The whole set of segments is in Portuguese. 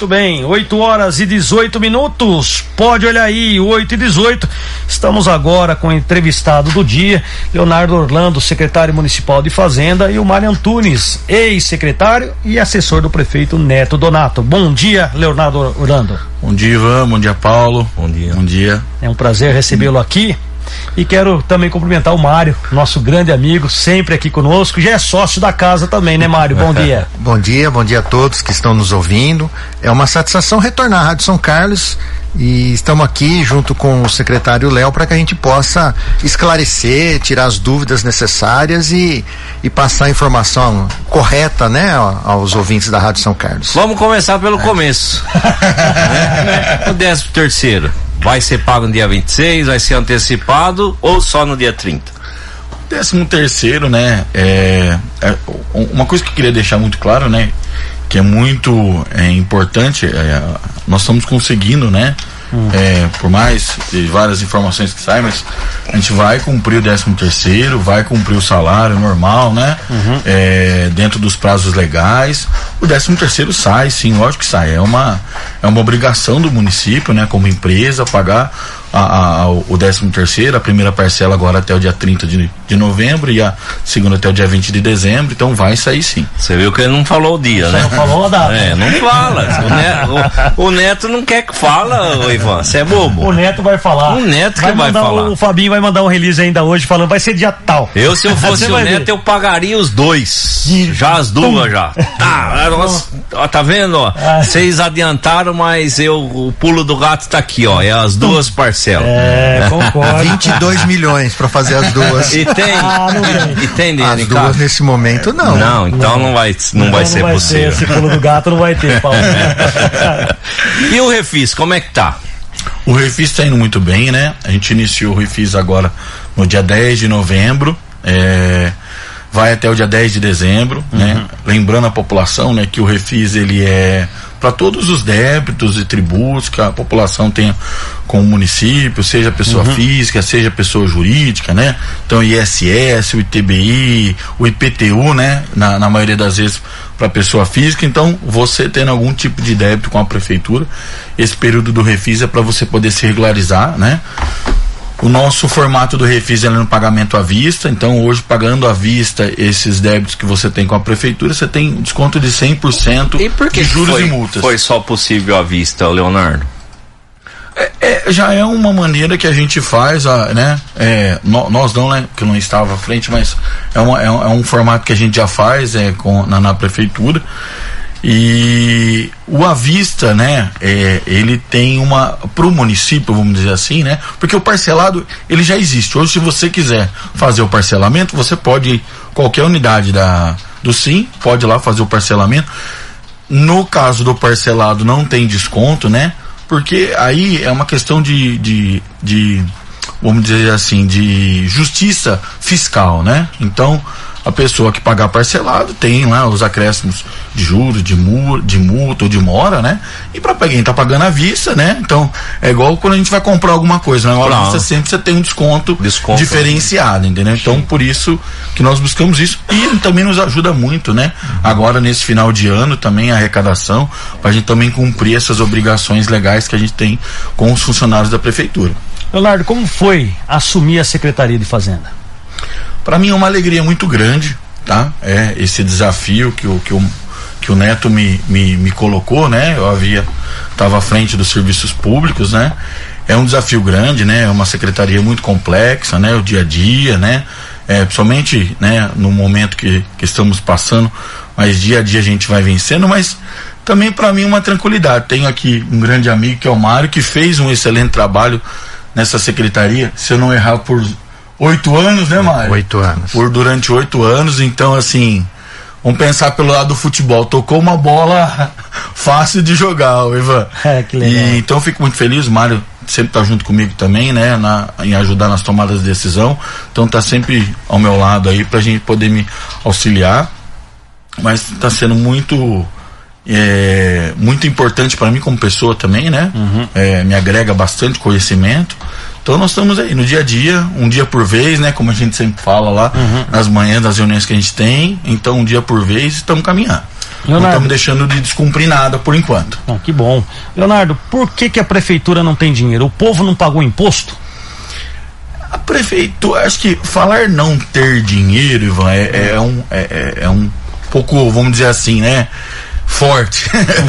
Muito bem, 8h18. Pode olhar aí, 8h18. Estamos agora com o entrevistado do dia, Leonardo Orlando, secretário municipal de Fazenda, e o Mário Antunes, ex-secretário e assessor do prefeito Neto Donato. Bom dia, Leonardo Orlando. Bom dia, Ivan. Bom dia, Paulo. Bom dia. É um prazer recebê-lo aqui. E quero também cumprimentar o Mário, nosso grande amigo, sempre aqui conosco, já é sócio da casa também, né, Mário? Bom dia. Bom dia a todos que estão nos ouvindo. É uma satisfação retornar à Rádio São Carlos e estamos aqui junto com o secretário Léo para que a gente possa esclarecer, tirar as dúvidas necessárias e passar a informação correta, né, aos ouvintes da Rádio São Carlos. Vamos começar pelo começo. O 13º. Vai ser pago no dia 26, vai ser antecipado ou só no dia 30? 13º, né? Uma coisa que eu queria deixar muito claro, né? Que é muito importante, nós estamos conseguindo, né? Por mais várias informações que saem, mas a gente vai cumprir o 13º, vai cumprir o salário normal, né? Dentro dos prazos legais. O 13º sai, sim, lógico que sai. É uma obrigação do município, né? Como empresa, pagar o 13º, a primeira parcela agora até o dia 30 de novembro e a segunda até o dia 20 de dezembro, então vai sair sim. Você viu que ele não falou o dia, né? Não falou a data. Não fala. O Neto não quer que fala, Ivan, você é bobo. O Neto vai falar. O Neto que vai falar. O Fabinho vai mandar um release ainda hoje falando, vai ser dia tal. Se eu fosse o Neto, eu pagaria os dois. Já as duas já. Tá vendo, ó? Vocês adiantaram, mas o pulo do gato tá aqui, ó. É as duas parcelas. Concordo. 22 milhões para fazer as duas. E tem dinheiro as duas nesse momento não. Não, então não vai ser possível. Esse pulo do gato não vai ter, Paulo. E o Refis, como é que tá? O Refis tá indo muito bem, né? A gente iniciou o Refis agora no dia 10 de novembro, vai até o dia 10 de dezembro, né? Lembrando a população, né, que o Refis ele é para todos os débitos e tributos que a população tenha com o município, seja pessoa física, seja pessoa jurídica, né? Então ISS, o ITBI, o IPTU, né? Na maioria das vezes para pessoa física. Então você tendo algum tipo de débito com a prefeitura, esse período do Refis é para você poder se regularizar, né? O nosso formato do Refis é no pagamento à vista, então hoje pagando à vista esses débitos que você tem com a prefeitura, você tem desconto de 100% de juros e multas. Foi só possível à vista, Leonardo? Já é uma maneira que a gente faz, né? Nós não, né? Que não estava à frente, mas é um formato que a gente já faz na prefeitura. E o à vista, né, ele tem pro município, vamos dizer assim, né, porque o parcelado, ele já existe. Hoje, se você quiser fazer o parcelamento, você pode, qualquer unidade do SIM, pode ir lá fazer o parcelamento. No caso do parcelado, não tem desconto, né, porque aí é uma questão de vamos dizer assim, de justiça fiscal, né, então a pessoa que pagar parcelado tem lá os acréscimos de juros, de multa ou de mora, né? E para quem tá pagando à vista, né? Então, é igual quando a gente vai comprar alguma coisa, né? À vista sempre você tem um desconto diferenciado, entendeu? Então, por isso que nós buscamos isso e também nos ajuda muito, né? Agora, nesse final de ano, também a arrecadação, pra gente também cumprir essas obrigações legais que a gente tem com os funcionários da prefeitura. Leonardo, como foi assumir a Secretaria de Fazenda? Para mim é uma alegria muito grande, tá? Esse desafio que o Neto me colocou, né? Eu estava à frente dos serviços públicos, né? É um desafio grande, né? É uma secretaria muito complexa, né? O dia a dia, né? Principalmente, né? No momento que estamos passando, mas dia a dia a gente vai vencendo, mas também para mim uma tranquilidade. Tenho aqui um grande amigo que é o Mário, que fez um excelente trabalho nessa secretaria, se eu não errar por 8 anos, né, Mário? 8 anos. Durante 8 anos, então assim, vamos pensar pelo lado do futebol, tocou uma bola fácil de jogar, Ivan. Que legal. E, então fico muito feliz, o Mário sempre tá junto comigo também, né, em ajudar nas tomadas de decisão, então tá sempre ao meu lado aí pra gente poder me auxiliar, mas tá sendo muito importante para mim como pessoa também, né? Me agrega bastante conhecimento. Então nós estamos aí no dia a dia, um dia por vez, né? Como a gente sempre fala lá, nas manhãs das reuniões que a gente tem. Então um dia por vez, estamos caminhando. Leonardo, não estamos deixando de descumprir nada por enquanto. Que bom. Leonardo, por que a prefeitura não tem dinheiro? O povo não pagou imposto? A prefeitura, acho que falar não ter dinheiro, Ivan, é um pouco, vamos dizer assim, né? Forte.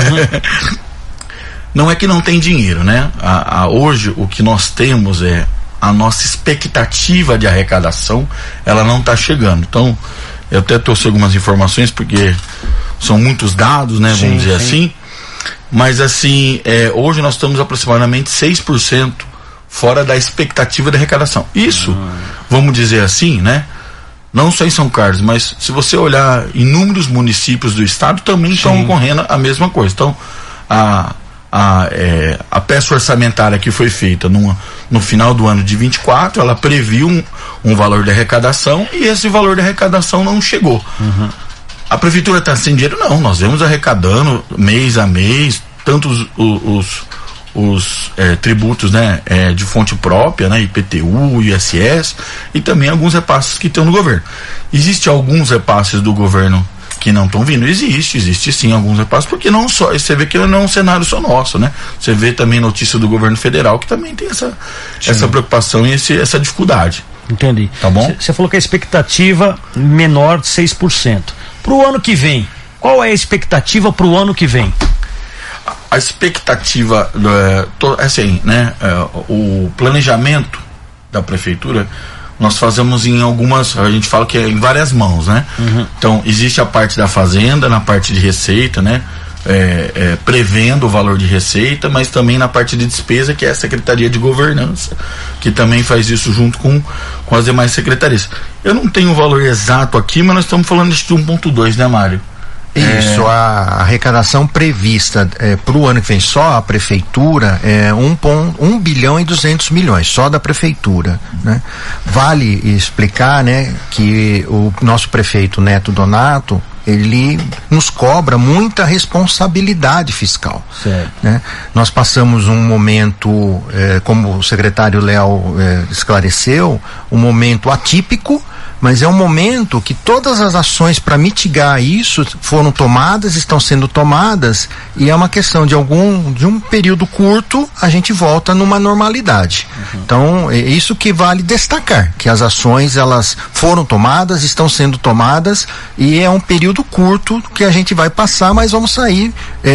Não é que não tem dinheiro, né? Hoje o que nós temos é a nossa expectativa de arrecadação, ela não está chegando. Então, eu até trouxe algumas informações porque são muitos dados, né? Vamos dizer assim. Mas assim, hoje nós estamos aproximadamente 6% fora da expectativa de arrecadação. Isso, vamos dizer assim, né? Não só em São Carlos, mas se você olhar inúmeros municípios do estado também estão ocorrendo a mesma coisa. Então, a peça orçamentária que foi feita no final do ano de 24, ela previu um valor de arrecadação e esse valor de arrecadação não chegou. A prefeitura está sem dinheiro? Não, nós vemos arrecadando mês a mês, tanto os tributos, né, de fonte própria, né, IPTU, ISS, e também alguns repasses que estão no governo. Existem alguns repasses do governo que não estão vindo? Existe sim alguns repasses, porque não só, você vê que não é um cenário só nosso, né? Você vê também notícia do governo federal que também tem essa preocupação e essa dificuldade. Entendi. Tá bom? Você falou que a expectativa menor de 6%. Para o ano que vem, qual é a expectativa para o ano que vem? A expectativa, assim, né? O planejamento da prefeitura nós fazemos em algumas, a gente fala que é em várias mãos, né? Então, existe a parte da fazenda, na parte de receita, né? Prevendo o valor de receita, mas também na parte de despesa, que é a Secretaria de Governança, que também faz isso junto com as demais secretarias. Eu não tenho o valor exato aqui, mas nós estamos falando de 1,2, né, Mário? Isso, a arrecadação prevista para o ano que vem só a prefeitura é 1 bilhão e 200 milhões, só da prefeitura, né? Vale explicar, né, que o nosso prefeito Neto Donato, ele nos cobra muita responsabilidade fiscal, né? Nós passamos um momento, como o secretário Léo esclareceu, um momento atípico, mas é um momento que todas as ações para mitigar isso foram tomadas, estão sendo tomadas, e é uma questão de um período curto a gente volta numa normalidade. Então é isso que vale destacar, que as ações elas foram tomadas, estão sendo tomadas, e é um período curto que a gente vai passar, mas vamos sair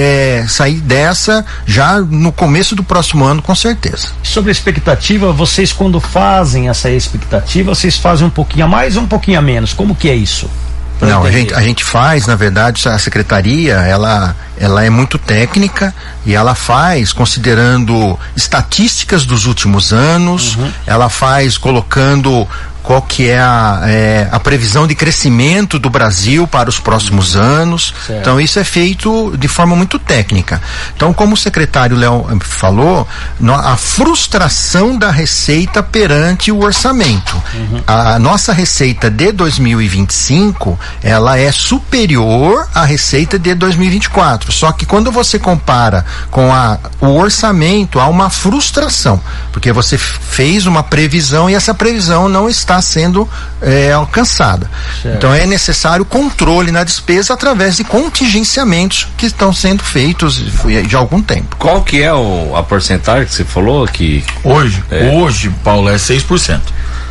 dessa já no começo do próximo ano, com certeza. Sobre a expectativa, vocês quando fazem essa expectativa, vocês fazem um pouquinho a mais, um pouquinho a menos, como que é isso? Não, a gente faz, na verdade, a secretaria, ela é muito técnica e ela faz considerando estatísticas dos últimos anos, ela faz colocando qual que é a previsão de crescimento do Brasil para os próximos anos. Certo. Então isso é feito de forma muito técnica. Então, como o secretário Léo falou, a frustração da receita perante o orçamento. A nossa receita de 2025, ela é superior à receita de 2024. Só que quando você compara com o orçamento, há uma frustração, porque você fez uma previsão e essa previsão não está sendo alcançada. Certo. Então é necessário controle na despesa através de contingenciamentos que estão sendo feitos de algum tempo. Qual que é a porcentagem que você falou que hoje, Paulo, é 6%.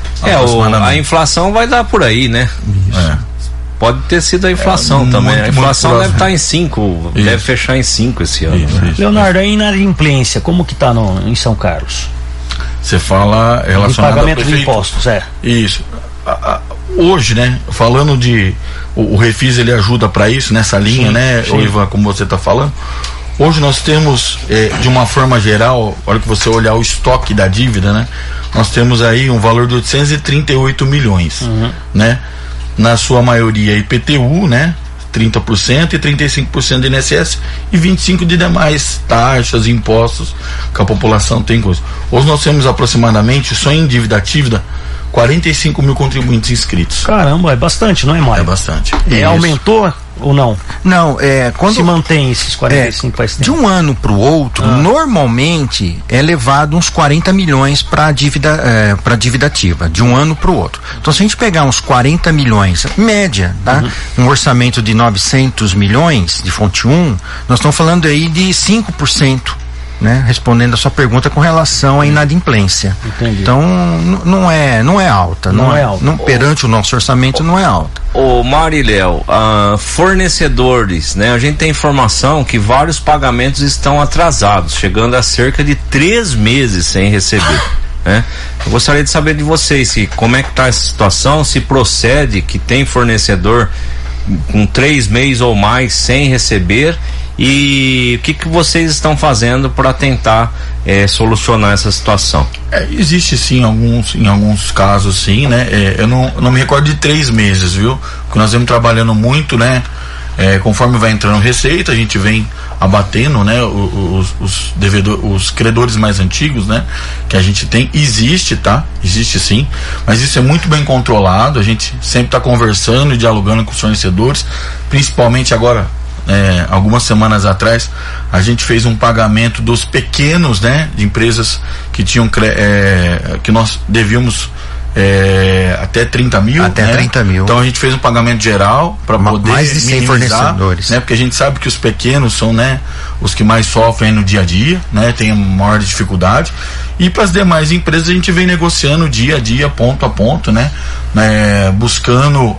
A inflação vai dar por aí, né? Pode ter sido a inflação também. A inflação deve estar em 5, deve fechar em 5 esse ano. Né? Leonardo, a inadimplência, como que está em São Carlos? Você fala relacionado ao pagamento de impostos, Isso. Hoje, né, falando de o Refis, ele ajuda para isso nessa linha, né, Ivan, como você está falando. Hoje nós temos, de uma forma geral, a hora que você olhar o estoque da dívida, né, nós temos aí um valor de 838 milhões, né, na sua maioria IPTU, né, 30% e 35% de INSS e 25% de demais taxas, impostos que a população tem coisa. Hoje nós temos aproximadamente, só em dívida ativa, 45 mil contribuintes inscritos. Caramba, é bastante, não é, Mário? É bastante. Aumentou ou não? Não, quando se mantém esses 45 faz tempo. De um ano para o outro, normalmente é levado uns 40 milhões para dívida ativa, de um ano para o outro. Então, se a gente pegar uns 40 milhões, média, tá? Um orçamento de 900 milhões de fonte 1, nós estamos falando aí de 5%. Né, respondendo a sua pergunta com relação à inadimplência. Entendi. Então não é alta, não é alta. Perante o nosso orçamento não é alta. Ô Mariléo, fornecedores, né? A gente tem informação que vários pagamentos estão atrasados, chegando a cerca de 3 meses sem receber. Né? Eu gostaria de saber de vocês como é que está essa situação, se procede que tem fornecedor com 3 meses ou mais sem receber. E o que vocês estão fazendo para tentar solucionar essa situação? Existe sim em alguns casos sim, né? Eu não me recordo de 3 meses, viu? Porque nós vamos trabalhando muito, né? Conforme vai entrando receita, a gente vem abatendo, né? Os credores mais antigos, né? Que a gente tem, existe sim, mas isso é muito bem controlado. A gente sempre está conversando e dialogando com os fornecedores, principalmente agora. Algumas semanas atrás a gente fez um pagamento dos pequenos, né, de empresas que tinham que nós devíamos até 30 mil. Até, né? 30 mil. Então a gente fez um pagamento geral para poder mais de 100 fornecedores, né? Porque a gente sabe que os pequenos são, né, os que mais sofrem no dia a dia, né? Tem maior dificuldade. E para as demais empresas a gente vem negociando dia a dia, ponto a ponto, né? Buscando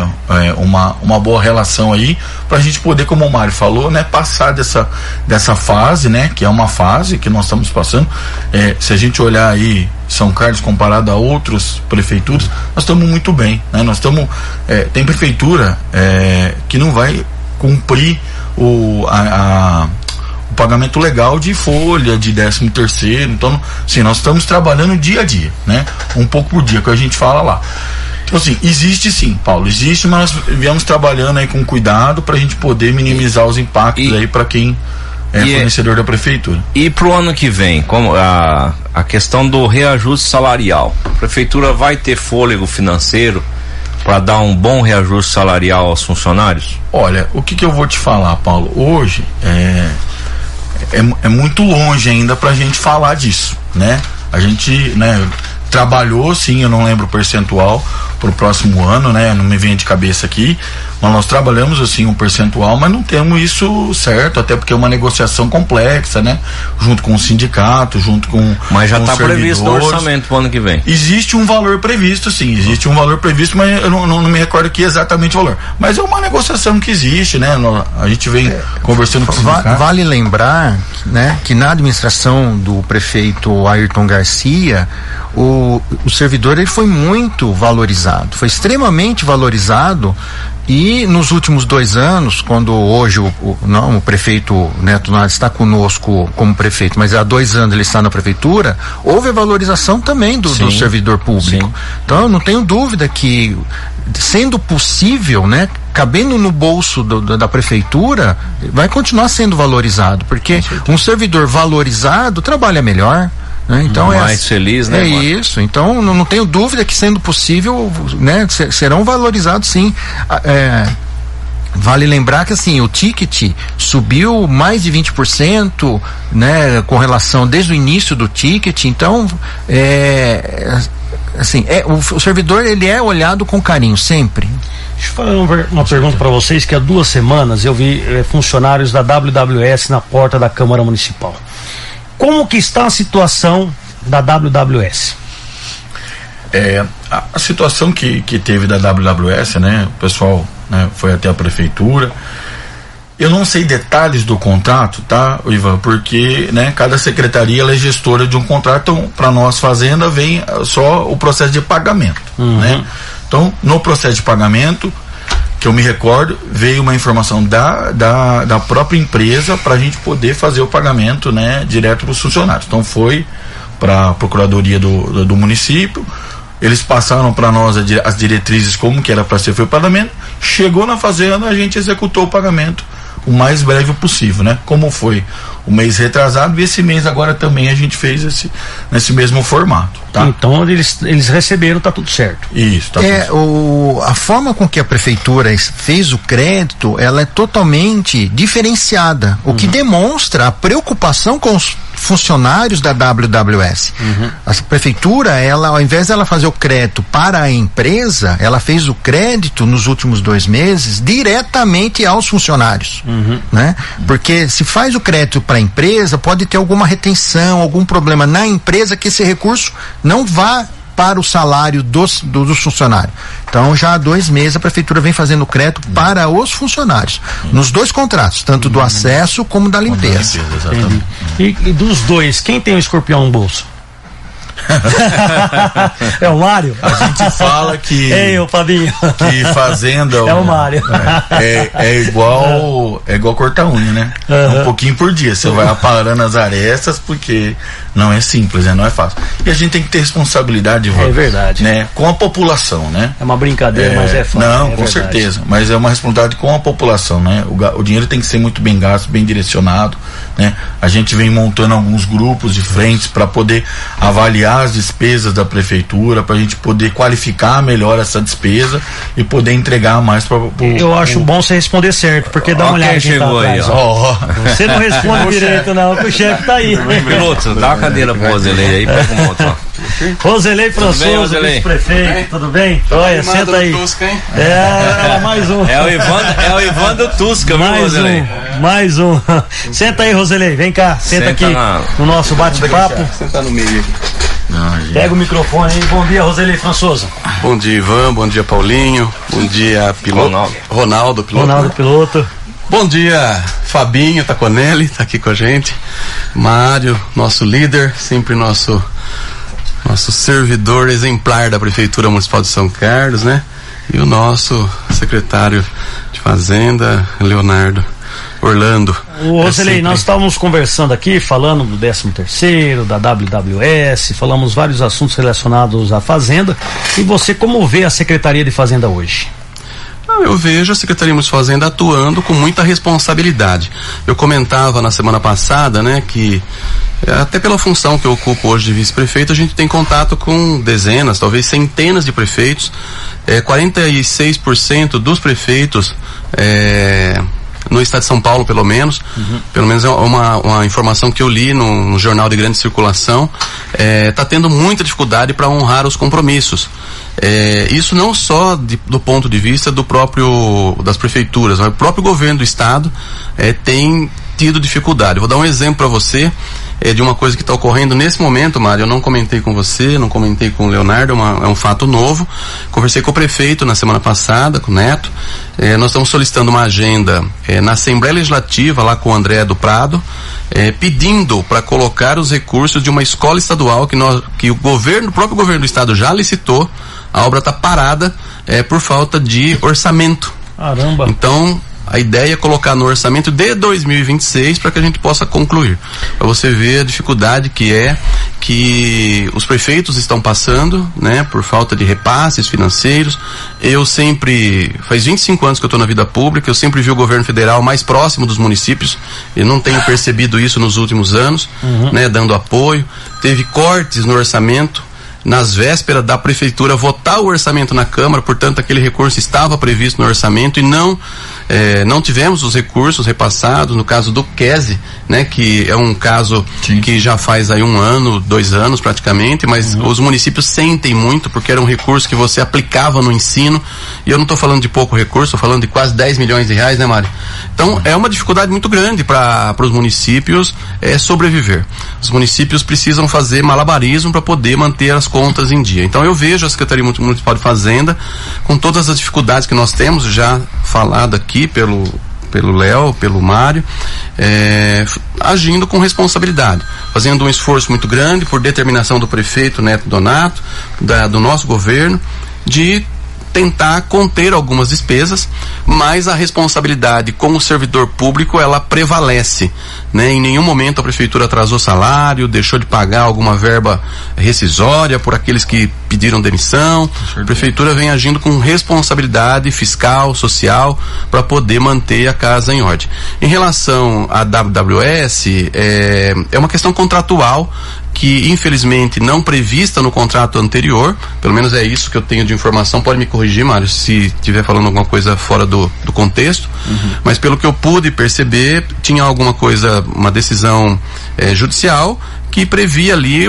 uma boa relação aí para a gente poder, como o Mário falou, né, passar dessa fase, né, que é uma fase que nós estamos passando. Se a gente olhar aí São Carlos comparado a outras prefeituras, nós estamos muito bem, né? Nós estamos tem prefeitura que não vai cumprir o pagamento legal de folha, de 13º, então, assim, nós estamos trabalhando dia a dia, né? Um pouco por dia, que a gente fala lá. Então, assim, existe sim, Paulo, existe, mas nós viemos trabalhando aí com cuidado para a gente poder minimizar os impactos aí para quem fornecedor da prefeitura. E pro ano que vem, como a questão do reajuste salarial, a prefeitura vai ter fôlego financeiro para dar um bom reajuste salarial aos funcionários? Olha, o que eu vou te falar, Paulo, hoje é muito longe ainda pra gente falar disso, né? A gente, né, trabalhou sim, eu não lembro o percentual pro próximo ano, né? Não me vem de cabeça aqui, mas nós trabalhamos assim um percentual, mas não temos isso certo, até porque é uma negociação complexa, né? Junto com o sindicato, junto com mas já está previsto no orçamento pro ano que vem. Existe um valor previsto, sim, existe um valor previsto, mas eu não me recordo aqui exatamente o valor. Mas é uma negociação que existe, né? A gente vem conversando com o sindicato. Vale lembrar, né, que na administração do prefeito Ayrton Garcia, o servidor ele foi muito valorizado, foi extremamente valorizado. E nos últimos 2 anos, quando hoje o prefeito Neto Naves está conosco como prefeito, mas há 2 anos ele está na prefeitura, houve a valorização também do servidor público. Sim. Então eu não tenho dúvida que, sendo possível, né, cabendo no bolso da prefeitura, vai continuar sendo valorizado, porque um servidor valorizado trabalha melhor. Então mais feliz, né? Isso. Então não tenho dúvida que, sendo possível, né, serão valorizados sim. Vale lembrar que assim, o ticket subiu mais de 20%, né, com relação desde o início do ticket. Então assim, o servidor ele é olhado com carinho sempre. Deixa eu fazer uma pergunta para vocês, que há 2 semanas eu vi funcionários da WWS na porta da Câmara Municipal. Como que está a situação da WWS? A situação que teve da WWS, né? O pessoal, né, foi até a prefeitura. Eu não sei detalhes do contrato, tá, Ivan? Porque, né, cada secretaria ela é gestora de um contrato. Então, para nós, Fazenda, vem só o processo de pagamento, né? Então, no processo de pagamento, que eu me recordo, veio uma informação da própria empresa para a gente poder fazer o pagamento, né, direto para os funcionários. Então foi para a Procuradoria do município, eles passaram para nós as diretrizes como que era para ser feito o pagamento, chegou na Fazenda, a gente executou o pagamento o mais breve possível, né? Como foi o mês retrasado, e esse mês agora também a gente fez nesse mesmo formato, tá? Então eles receberam, tá tudo certo. Isso, tá tudo certo. A forma com que a prefeitura fez o crédito, ela é totalmente diferenciada, o que demonstra a preocupação com os funcionários da WWS. A prefeitura, ela, ao invés dela fazer o crédito para a empresa, ela fez o crédito nos últimos 2 meses diretamente aos funcionários, né? Porque se faz o crédito para a empresa, pode ter alguma retenção, algum problema na empresa, que esse recurso não vá para o salário dos funcionários. Então, já há 2 meses a prefeitura vem fazendo crédito para os funcionários, nos 2 contratos, tanto do acesso como da limpeza. Exatamente. E dos 2, quem tem o escorpião no bolso? É o Mário? A gente fala que Ei, o Fabinho. que fazenda é o Mário. é igual cortar unha, né? Um pouquinho por dia, você vai aparando as arestas, porque não é simples, né? Não é fácil. E a gente tem que ter responsabilidade, é verdade, né? Com a população, né? É uma brincadeira, mas é fácil. Não, com certeza, mas é uma responsabilidade com a população, né? O dinheiro tem que ser muito bem gasto, bem direcionado, né? A gente vem montando alguns grupos de frentes para poder avaliar as despesas da prefeitura, para a gente poder qualificar melhor essa despesa e poder entregar mais para Eu acho bom você responder certo, porque dá uma olhada quem chegou tá aí, atrás, ó. Você não responde direito não, que o chefe tá aí. Piloto, dá uma cadeira pro Roselei aí pra montar. Roselei Françoso, vice-prefeito, tudo bem? Olha, senta aí. Mais um. É o Evandro Tusca, viu, Roselei? Mais um. Senta aí, Roselei, vem cá, senta aqui no nosso bate-papo. Senta no meio aqui. Pega o microfone aí. Bom dia, Roselei Françoso. Bom dia, Ivan. Bom dia, Paulinho. Bom dia, piloto. Ronaldo, piloto. Ronaldo, piloto. Bom dia, Fabinho Taconelli, tá aqui com a gente. Mário, nosso líder, sempre nosso servidor exemplar da Prefeitura Municipal de São Carlos, né? E o nosso secretário de Fazenda, Leonardo Orlando. O Roselei, nós estávamos conversando aqui, falando do 13º, da WWS, falamos vários assuntos relacionados à Fazenda. E você, como vê a Secretaria de Fazenda hoje? Eu vejo a Secretaria Municipal de Fazenda atuando com muita responsabilidade. Eu comentava na semana passada, né, que até pela função que eu ocupo hoje de vice-prefeito, a gente tem contato com dezenas, talvez centenas de prefeitos. 46% dos prefeitos no estado de São Paulo, pelo menos é uma informação que eu li no jornal de grande circulação, está tendo muita dificuldade para honrar os compromissos. Isso não só do ponto de vista das prefeituras, mas o próprio governo do estado tem tido dificuldade. Vou dar um exemplo para você de uma coisa que está ocorrendo nesse momento, Mário. Eu não comentei com você, não comentei com o Leonardo, é um fato novo. Conversei com o prefeito na semana passada, com o Neto. Nós estamos solicitando uma agenda na Assembleia Legislativa, lá com o André do Prado, pedindo para colocar os recursos de uma escola estadual que o próprio governo do estado já licitou. A obra está parada por falta de orçamento. Caramba! Então, a ideia é colocar no orçamento de 2026 para que a gente possa concluir. Para você ver a dificuldade que os prefeitos estão passando, né, por falta de repasses financeiros. Faz 25 anos que eu estou na vida pública, eu sempre vi o governo federal mais próximo dos municípios, e não tenho percebido isso nos últimos anos, né, dando apoio. Teve cortes no orçamento nas vésperas da prefeitura votar o orçamento na Câmara, portanto aquele recurso estava previsto no orçamento e não tivemos os recursos repassados. No caso do QESE, né, que é um caso que já faz aí 1 ano, 2 anos praticamente, mas os municípios sentem muito, porque era um recurso que você aplicava no ensino, e eu não estou falando de pouco recurso, estou falando de quase 10 milhões de reais, né, Mário? Então é uma dificuldade muito grande para os municípios sobreviver. Os municípios precisam fazer malabarismo para poder manter as contas em dia. Então eu vejo a Secretaria Municipal de Fazenda com todas as dificuldades que nós temos, já falado aqui pelo Léo, pelo Mário, agindo com responsabilidade, fazendo um esforço muito grande, por determinação do prefeito Neto Donato, do nosso governo, de tentar conter algumas despesas, mas a responsabilidade com o servidor público ela prevalece, né? Em nenhum momento a prefeitura atrasou salário, deixou de pagar alguma verba rescisória por aqueles que pediram demissão. A prefeitura vem agindo com responsabilidade fiscal, social, para poder manter a casa em ordem. Em relação à WWS, é uma questão contratual que infelizmente não prevista no contrato anterior, pelo menos é isso que eu tenho de informação, pode me corrigir, Mário, se estiver falando alguma coisa fora do contexto, mas pelo que eu pude perceber, tinha alguma coisa, uma decisão judicial que previa ali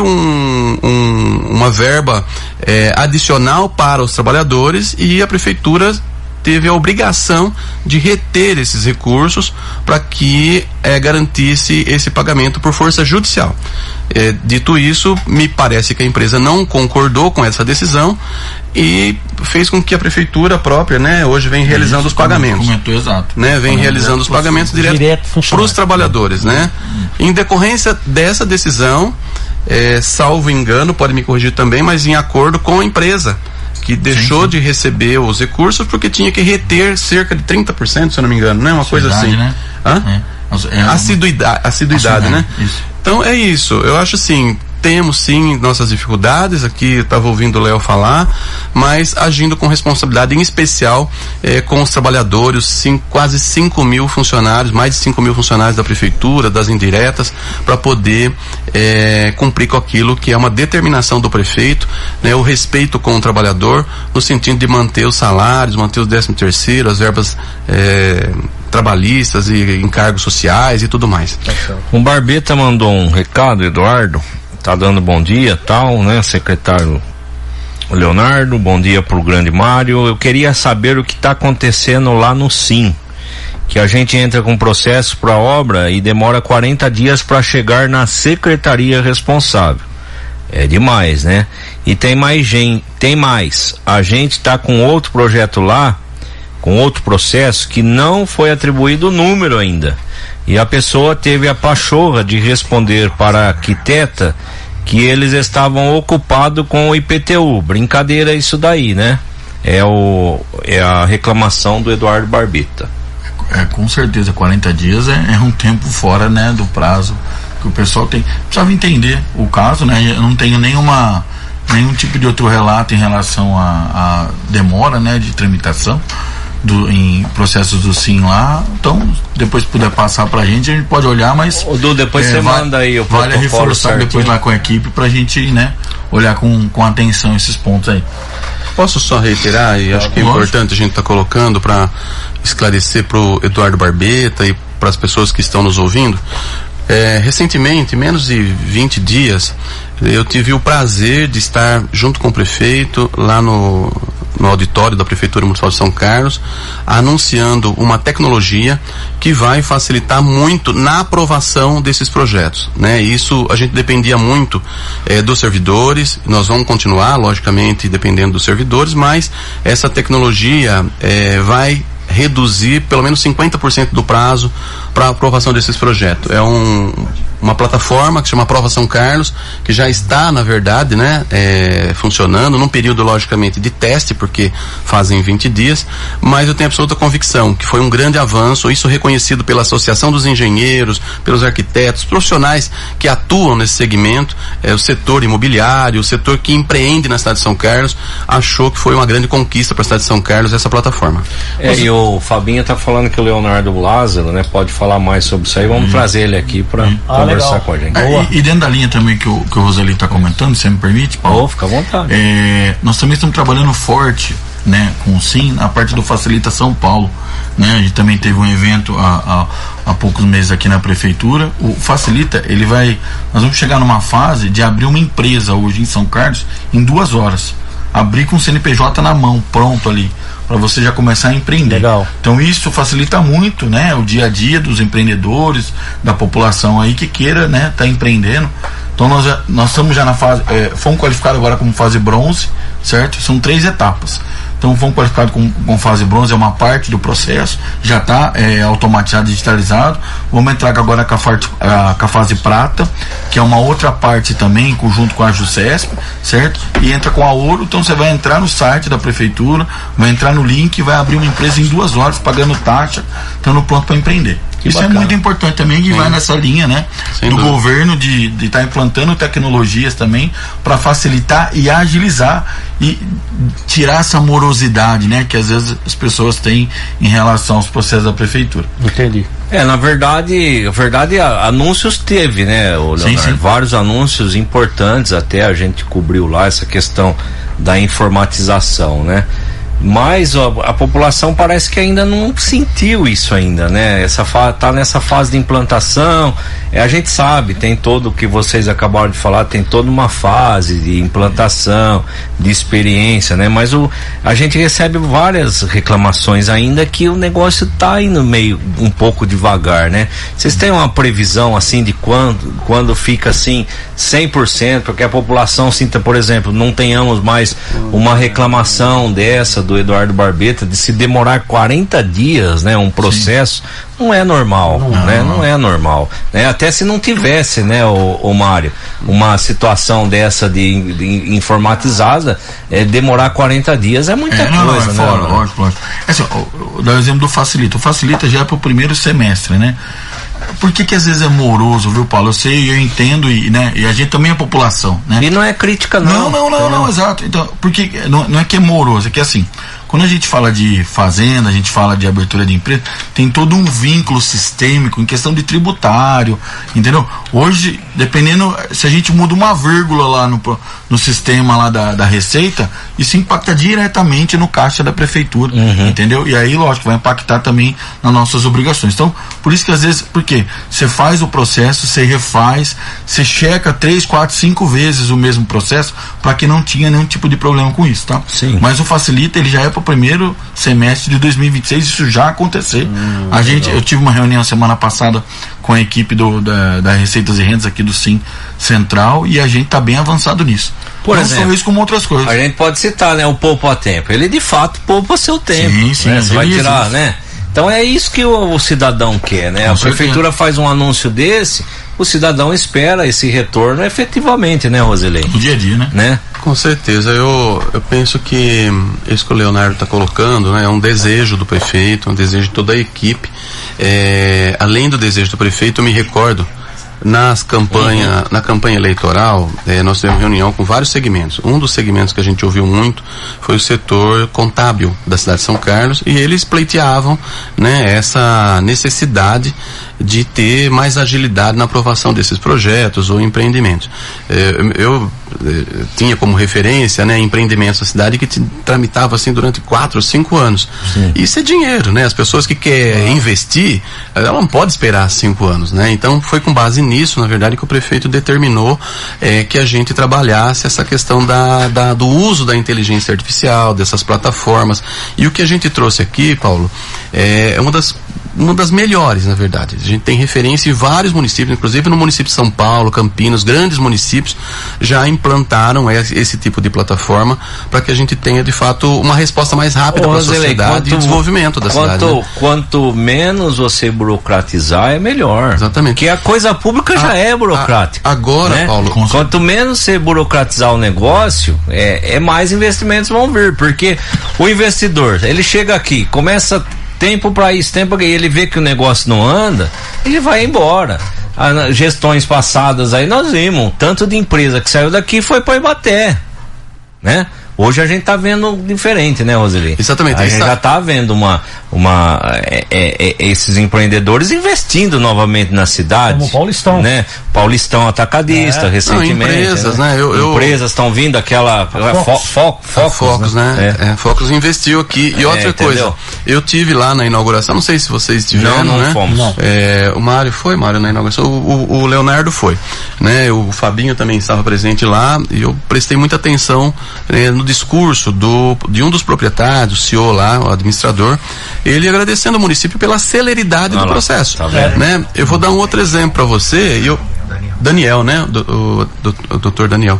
uma verba adicional para os trabalhadores, e a prefeitura teve a obrigação de reter esses recursos para que garantisse esse pagamento por força judicial. Dito isso, me parece que a empresa não concordou com essa decisão e fez com que a prefeitura própria, né, hoje vem realizando os pagamentos. Exato. Né, vem realizando os pagamentos direto para os trabalhadores, né? Em decorrência dessa decisão, salvo engano, pode me corrigir também, mas em acordo com a empresa, que deixou de receber os recursos porque tinha que reter cerca de 30%, se eu não me engano, né? Uma coisa assim. Né? Assiduidade, né? Isso. Então é isso, eu acho assim, temos sim nossas dificuldades, aqui eu estava ouvindo o Léo falar, mas agindo com responsabilidade, em especial com os trabalhadores, quase 5 mil funcionários, mais de 5 mil funcionários da prefeitura, das indiretas, para poder cumprir com aquilo que é uma determinação do prefeito, né, o respeito com o trabalhador, no sentido de manter os salários, manter os 13º, as verbas trabalhistas e encargos sociais e tudo mais. O Barbeta mandou um recado, Eduardo, tá dando bom dia, tal, né, secretário Leonardo, bom dia pro grande Mário. Eu queria saber o que tá acontecendo lá no SIM, que a gente entra com processo para obra e demora 40 dias para chegar na secretaria responsável. É demais, né? E tem mais, a gente tá com outro projeto lá, com outro processo que não foi atribuído o número ainda. E a pessoa teve a pachorra de responder para a arquiteta que eles estavam ocupados com o IPTU. Brincadeira isso daí, né? É a reclamação do Eduardo Barbeta. Com certeza, 40 dias é um tempo fora, né, do prazo que o pessoal tem. Precisava entender o caso, né? Eu não tenho nenhum tipo de outro relato em relação à demora, né, de tramitação em processos do SIM lá. Então, depois puder passar pra gente, a gente pode olhar, mas Du, depois você manda aí o protocolo, vale reforçar certinho. Depois lá com a equipe pra gente, né, olhar com atenção esses pontos aí. Posso só reiterar, e acho que é importante a gente estar colocando para esclarecer pro Eduardo Barbeta e para as pessoas que estão nos ouvindo. Recentemente, menos de 20 dias, eu tive o prazer de estar junto com o prefeito lá no auditório da Prefeitura Municipal de São Carlos, anunciando uma tecnologia que vai facilitar muito na aprovação desses projetos, né? Isso a gente dependia muito dos servidores, nós vamos continuar, logicamente, dependendo dos servidores, mas essa tecnologia vai reduzir pelo menos 50% do prazo para aprovação desses projetos. É uma plataforma que se chama Prova São Carlos, que já está, na verdade, né, funcionando num período, logicamente, de teste, porque fazem 20 dias, mas eu tenho absoluta convicção que foi um grande avanço, isso reconhecido pela Associação dos Engenheiros, pelos arquitetos, profissionais que atuam nesse segmento, o setor imobiliário, o setor que empreende na cidade de São Carlos, achou que foi uma grande conquista para a cidade de São Carlos essa plataforma. E o Fabinho tá falando que o Leonardo Lázaro, né, pode falar mais sobre isso aí, vamos trazer ele aqui para conversar com a gente. E dentro da linha também que o Roseli está comentando, se me permite, Paulo? Fica à vontade. Nós também estamos trabalhando forte, né, com o SIM, na parte do Facilita São Paulo, né? A gente também teve um evento há poucos meses aqui na prefeitura. O Facilita, nós vamos chegar numa fase de abrir uma empresa hoje em São Carlos em 2 horas, abrir com o CNPJ na mão, pronto ali, para você já começar a empreender. Legal. Então isso facilita muito, né, o dia a dia dos empreendedores, da população aí que queira, né, tá empreendendo. Então nós estamos já na fase, fomos qualificados agora como fase bronze, certo? São 3 etapas. Então fomos qualificados com fase bronze, é uma parte do processo, já está automatizado, digitalizado. Vamos entrar agora com a fase prata, que é uma outra parte também, junto com a JUCESP, certo? E entra com a ouro, então você vai entrar no site da prefeitura, vai entrar no link e vai abrir uma empresa em 2 horas, pagando taxa, estando pronto para empreender. Isso é muito importante também, que vai nessa linha, né? Do governo de estar implantando tecnologias também para facilitar e agilizar e tirar essa morosidade, né? Que às vezes as pessoas têm em relação aos processos da prefeitura. Entendi. Na verdade, anúncios teve, né, Leonardo? Sim. Vários anúncios importantes, até a gente cobriu lá essa questão da informatização, né? Mas a população parece que ainda não sentiu isso ainda, né? Tá nessa fase de implantação. A gente sabe, tem todo o que vocês acabaram de falar, tem toda uma fase de implantação, de experiência, né? Mas a gente recebe várias reclamações ainda que o negócio tá indo meio um pouco devagar, né? Vocês têm uma previsão assim de quando fica assim 100%, porque a população sinta, por exemplo, não tenhamos mais uma reclamação dessa do Eduardo Barbeta, de se demorar 40 dias, né, um processo. Sim. Não é normal, né? Não é normal, né? Até se não tivesse, né, o Mário, uma situação dessa de informatizada, demorar 40 dias é muita coisa, né? Lógico. Assim, dá o exemplo do Facilita. O Facilita já é pro primeiro semestre, né? Por que às vezes é moroso, viu, Paulo? Eu sei, eu entendo, né? E a gente também é população, né? E não é crítica, não. Não, exato. Então, porque não é que é moroso, é que assim, quando a gente fala de fazenda, a gente fala de abertura de empresa, tem todo um vínculo sistêmico em questão de tributário, entendeu? Hoje, dependendo, se a gente muda uma vírgula lá no sistema lá da Receita, isso impacta diretamente no caixa da prefeitura, entendeu? E aí, lógico, vai impactar também nas nossas obrigações. Então, por isso que às vezes, porque você faz o processo, você refaz, você checa 3, 4, 5 vezes o mesmo processo, para que não tinha nenhum tipo de problema com isso, tá? Sim. Mas o Facilita, ele já é para o primeiro semestre de 2026, isso já acontecer. Eu tive uma reunião semana passada com a equipe da Receitas e Rendas aqui do Sim Central, e a gente está bem avançado nisso. Por exemplo, não só isso, como outras coisas. A gente pode citar, né, o poupa a tempo. Ele de fato poupa seu tempo. Sim, né? Você vai tirar, né? Então é isso que o cidadão quer, né? A prefeitura faz um anúncio desse, o cidadão espera esse retorno efetivamente, né, Rosilei? No dia a dia, né? Com certeza, eu penso que isso que o Leonardo está colocando, né, é um desejo do prefeito, um desejo de toda a equipe. Além do desejo do prefeito, eu me recordo, na campanha eleitoral, nós tivemos reunião com vários segmentos. Um dos segmentos que a gente ouviu muito foi o setor contábil da cidade de São Carlos, e eles pleiteavam, né, essa necessidade de ter mais agilidade na aprovação desses projetos ou empreendimentos. Eu tinha como referência, né, empreendimentos da cidade que tramitava assim durante 4 ou 5 anos. Sim. Isso é dinheiro, né? As pessoas que querem investir, ela não pode esperar 5 anos, né? Então foi com base nisso, na verdade, que o prefeito determinou que a gente trabalhasse essa questão do uso da inteligência artificial, dessas plataformas. E o que a gente trouxe aqui, Paulo, é uma das melhores, na verdade. A gente tem referência em vários municípios, inclusive no município de São Paulo, Campinas, grandes municípios já implantaram esse tipo de plataforma para que a gente tenha, de fato, uma resposta mais rápida para a sociedade e desenvolvimento da cidade. Né? Quanto menos você burocratizar, é melhor. Exatamente. Porque a coisa pública já é burocrática. Agora, né, Paulo... Quanto menos você burocratizar o negócio, mais investimentos vão vir, porque o investidor, ele chega aqui, começa... tempo para isso, tempo para ele vê que o negócio não anda, ele vai embora. As gestões passadas aí nós vimos tanto de empresa que saiu daqui foi para Ibaté, né? Hoje a gente tá vendo diferente, né, Roseli? Exatamente. A gente já tá vendo esses empreendedores investindo novamente na cidade. Como o Paulistão. Né? Paulistão atacadista, recentemente. Empresas, né? Empresas estão vindo, aquela... Focus, né? Focus investiu aqui. E outra coisa, eu tive lá na inauguração, não sei se vocês tiveram, não né? Fomos. Não. O Mário foi, na inauguração, o Leonardo foi, né? O Fabinho também estava presente lá, e eu prestei muita atenção no discurso de um dos proprietários, o CEO lá, o administrador, ele agradecendo ao município pela celeridade do processo, tá vendo? Né? Eu vou dar um outro exemplo para você, Daniel, né? O doutor Daniel.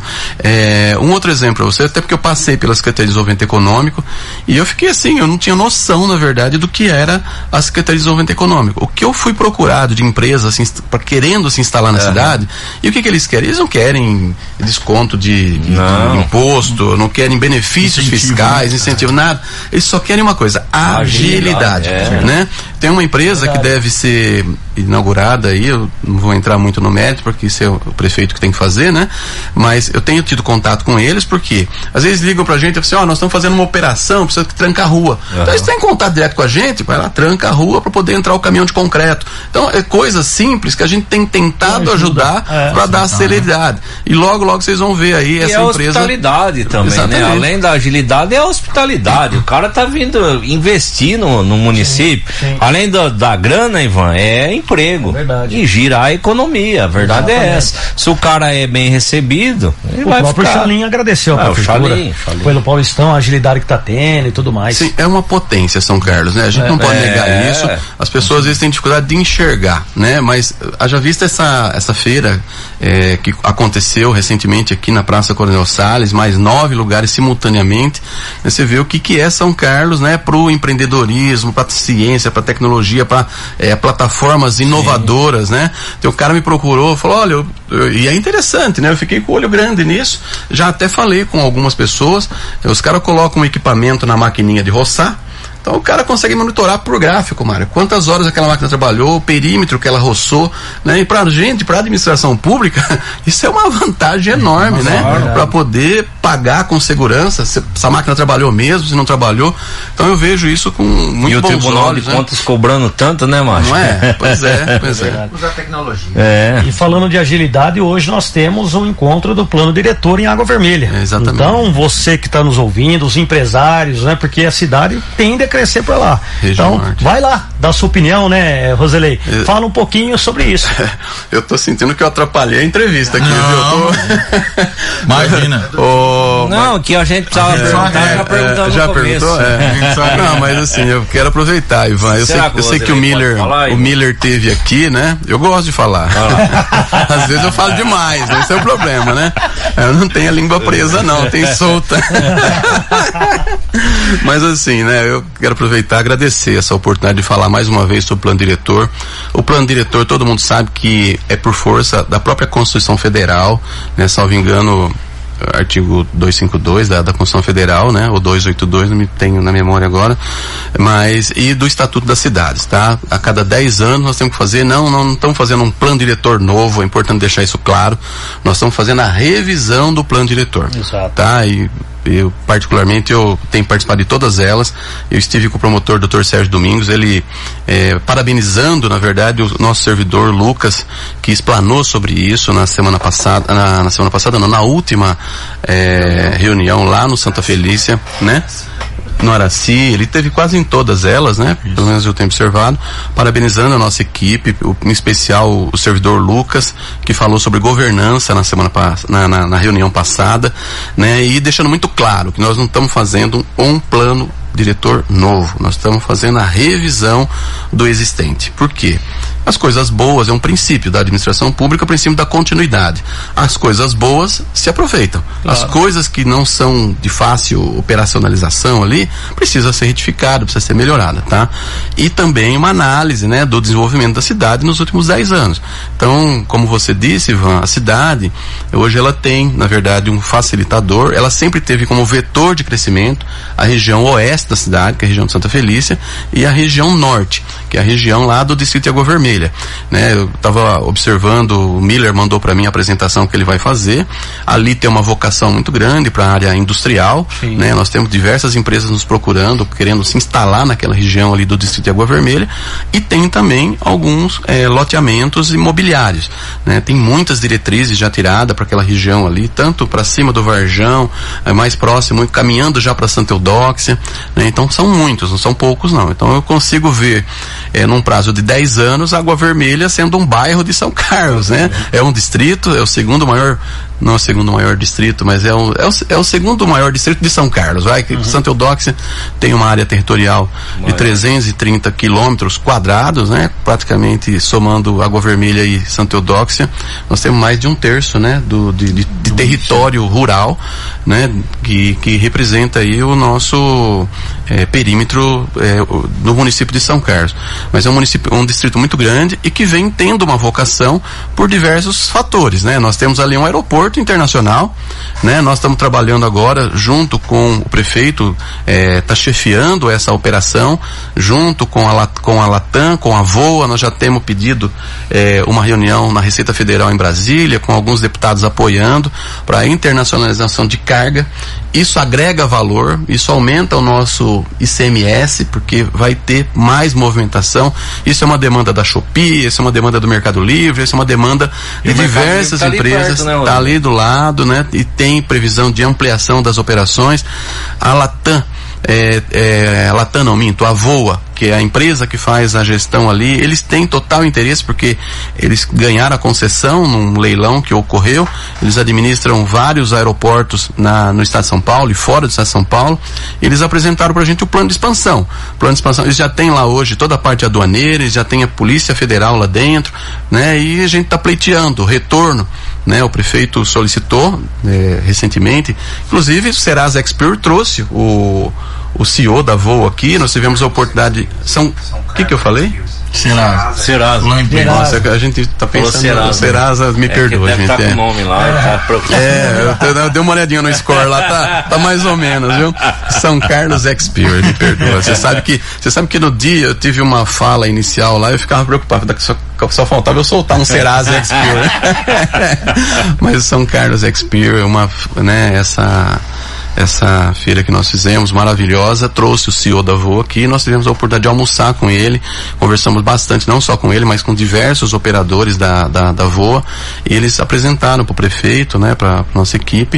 Um outro exemplo para você, até porque eu passei pela Secretaria de Desenvolvimento Econômico e eu fiquei assim, eu não tinha noção, na verdade, do que era a Secretaria de Desenvolvimento Econômico. O que eu fui procurado de empresas querendo se instalar na cidade, e o que eles querem? Eles não querem desconto de imposto, não querem benefícios fiscais, incentivo, nada. Eles só querem uma coisa, agilidade, né? Tem uma empresa que deve ser inaugurada aí, eu não vou entrar muito no mérito, porque isso é o prefeito que tem que fazer, né? Mas eu tenho tido contato com eles, porque às vezes ligam pra gente e falam assim, nós estamos fazendo uma operação, precisa trancar a rua. Então eles têm contato direto com a gente, vai lá, tranca a rua para poder entrar o caminhão de concreto. Então é coisas simples que a gente tem tentado ajudar para dar celeridade. E logo vocês vão ver aí essa empresa. E a hospitalidade também, exatamente, né? Além da agilidade, é a hospitalidade. O cara tá vindo investir no município. Sim. Além da grana, Ivan, é emprego. E girar a economia. A verdade é essa. Se o cara é bem recebido, ele vai ficar. O próprio Chalim agradeceu a prefeitura pelo Paulistão, a agilidade que tá tendo e tudo mais. Sim, é uma potência São Carlos, né? A gente não pode negar isso. As pessoas às vezes têm dificuldade de enxergar, né? Mas haja vista essa feira que aconteceu recentemente aqui na Praça Coronel Salles, mais 9 lugares simultaneamente, né? Você vê o que é São Carlos, né? Pro empreendedorismo, pra ciência, pra tecnologia, pra plataformas inovadoras, né? Então o cara me procurou, falou, olha, e é interessante, né? Eu fiquei com o olho grande nisso, já até falei com algumas pessoas, os caras colocam um equipamento na maquininha de roçar. Então o cara consegue monitorar por gráfico, Mário, quantas horas aquela máquina trabalhou, o perímetro que ela roçou, né? E pra gente, pra administração pública, isso é uma vantagem enorme, né? Pra poder pagar com segurança se essa máquina trabalhou mesmo, se não trabalhou. Então eu vejo isso com muito bons olhos. E o Tribunal de Contas cobrando tanto, né, Márcio? Não é? Pois é. Usar tecnologia. E falando de agilidade, hoje nós temos um encontro do plano diretor em Água Vermelha. Exatamente. Então você que está nos ouvindo, os empresários, né? Porque a cidade tende a crescer para lá. Região então, vai lá, dá a sua opinião, né, Roselei? Fala um pouquinho sobre isso. Eu tô sentindo que eu atrapalhei a entrevista aqui, viu? Imagina. Não, que a gente precisava perguntar já perguntou? Não, mas assim, eu quero aproveitar, Ivan. Eu sei que o Miller teve aqui, né? Eu gosto de falar. Às vezes eu falo demais, esse é o problema, né? Eu não tenho a língua presa, não, tem solta. Mas assim, né? Eu quero aproveitar e agradecer essa oportunidade de falar mais uma vez sobre o plano diretor. O plano diretor, todo mundo sabe que é por força da própria Constituição Federal, né? Salvo engano, artigo 252 da Constituição Federal, né? Ou 282, não me tenho na memória agora, mas, e do Estatuto das Cidades, tá? A cada 10 anos nós temos que fazer, não estamos fazendo um plano diretor novo, é importante deixar isso claro, nós estamos fazendo a revisão do plano diretor. Exato. Tá? E eu particularmente tenho participado de todas elas. Eu estive com o promotor Dr. Sérgio Domingos, ele parabenizando, na verdade, o nosso servidor Lucas, que explanou sobre isso na semana passada, na última reunião lá no Santa Felícia, né? No Araci, ele teve quase em todas elas, né? Isso. Pelo menos eu tenho observado, parabenizando a nossa equipe, em especial o servidor Lucas, que falou sobre governança na reunião passada, né? E deixando muito claro que nós não estamos fazendo um plano diretor novo, nós estamos fazendo a revisão do existente. Por quê? As coisas boas é um princípio da administração pública, o princípio da continuidade. As coisas boas se aproveitam. Claro. As coisas que não são de fácil operacionalização ali, precisa ser retificada, precisa ser melhorada, tá? E também uma análise, né, do desenvolvimento da cidade nos últimos 10 anos. Então, como você disse, Ivan, a cidade, hoje ela tem, na verdade, um facilitador, ela sempre teve como vetor de crescimento a região oeste da cidade, que é a região de Santa Felícia, e a região norte, que é a região lá do distrito de Água Vermelha. Né? Eu estava observando, o Miller mandou para mim a apresentação que ele vai fazer. Ali tem uma vocação muito grande para a área industrial, né? Nós temos diversas empresas nos procurando, querendo se instalar naquela região ali do distrito de Água Vermelha, e tem também alguns loteamentos imobiliários, né? Tem muitas diretrizes já tiradas para aquela região ali, tanto para cima do Varjão, mais próximo, caminhando já para Santa Eudóxia, né? Então são muitos, não são poucos não. Então eu consigo ver num prazo de 10 anos Água Vermelha sendo um bairro de São Carlos, né? É um distrito, é o segundo maior não é o segundo maior distrito, mas é o segundo maior distrito de São Carlos, vai, que Santa Eudóxia tem uma área territorial de 330 quilômetros quadrados, né, praticamente somando Água Vermelha e Santa Eudóxia, nós temos mais de 1/3, né, de território rural, né, que representa aí o nosso perímetro no município de São Carlos. Mas é um distrito muito grande e que vem tendo uma vocação por diversos fatores, né? Nós temos ali um aeroporto internacional, né? Nós estamos trabalhando agora junto com o prefeito, está chefiando essa operação, junto com a Latam, com a VOA. Nós já temos pedido uma reunião na Receita Federal em Brasília, com alguns deputados apoiando para a internacionalização de carga. Isso agrega valor, isso aumenta o nosso ICMS, porque vai ter mais movimentação. Isso é uma demanda da Shopee, isso é uma demanda do Mercado Livre, isso é uma demanda de diversas empresas, está ali do lado, né? E tem previsão de ampliação das operações. A Latam, a VOA, que é a empresa que faz a gestão ali, eles têm total interesse porque eles ganharam a concessão num leilão que ocorreu, eles administram vários aeroportos no estado de São Paulo e fora do estado de São Paulo. Eles apresentaram pra gente o plano de expansão. Eles já têm lá hoje toda a parte aduaneira, eles já têm a Polícia Federal lá dentro, né? E a gente está pleiteando o retorno, né? O prefeito solicitou recentemente, inclusive o Serasa Expert trouxe o CEO da VOA aqui, nós tivemos a oportunidade. O que eu falei? Serasa. Nossa, a gente tá pensando. Serasa, me perdoa, gente. Tá com o nome lá, tá preocupado. Eu dei uma olhadinha no score lá, tá mais ou menos, viu? São Carlos Expert, me perdoa. Você sabe que no dia eu tive uma fala inicial lá, eu ficava preocupado, só faltava eu soltar um Serasa Expert. Mas São Carlos Expert, essa feira que nós fizemos, maravilhosa, trouxe o CEO da VOA aqui, e nós tivemos a oportunidade de almoçar com ele, conversamos bastante, não só com ele, mas com diversos operadores da VOA, e eles apresentaram para o prefeito, né, para nossa equipe,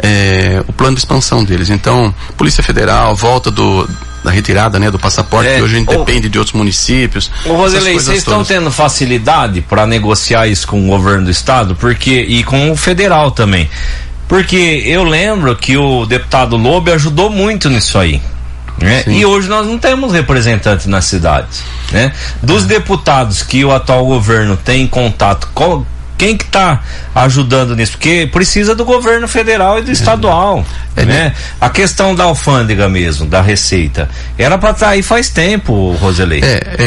o plano de expansão deles. Então, Polícia Federal, volta da retirada, né, do passaporte, que hoje a gente depende de outros municípios. Ô Roselei, vocês estão tendo facilidade para negociar isso com o governo do estado, e com o federal também? Porque eu lembro que o deputado Lobo ajudou muito nisso aí, né? E hoje nós não temos representante na cidade, né? Dos deputados que o atual governo tem contato, quem que está ajudando nisso? Porque precisa do governo federal e do estadual, né? A questão da alfândega mesmo, da Receita, era para estar aí faz tempo, Roselei.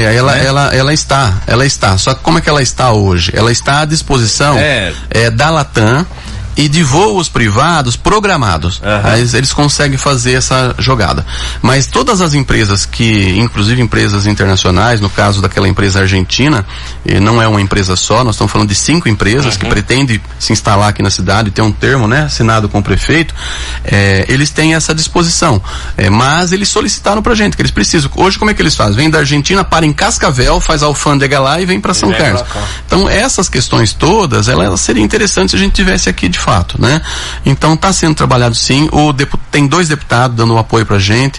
Ela está. Só que como é que ela está hoje? Ela está à disposição da Latam e de voos privados programados. Eles conseguem fazer essa jogada. Mas todas as empresas inclusive empresas internacionais, no caso daquela empresa argentina, não é uma empresa só, nós estamos falando de 5 empresas que pretendem se instalar aqui na cidade, ter um termo, né, assinado com o prefeito, eles têm essa disposição. Mas eles solicitaram pra gente, que eles precisam. Hoje como é que eles fazem? Vem da Argentina, para em Cascavel, faz a alfândega lá e vem para São Carlos. Então essas questões todas, elas seriam interessantes se a gente tivesse aqui de fato, né? Então está sendo trabalhado sim. Tem 2 deputados dando um apoio pra gente.